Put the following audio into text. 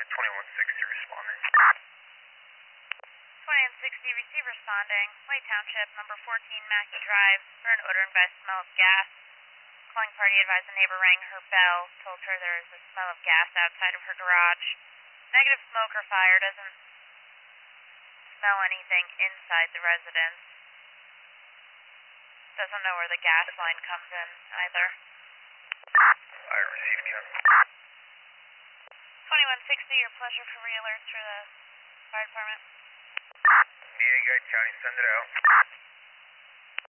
2160 responding. 2160, receive responding. White Township, number 14 Mackey Drive, for an odor and by smell of gas. Calling party advised the neighbor rang her bell, told her there is a smell of gas outside of her garage. Negative smoke or fire, doesn't smell anything inside the residence. Doesn't know where the gas line comes in either. I received Ken. 2160, your pleasure for re-alerts for the fire department. Yeah, County, send it out.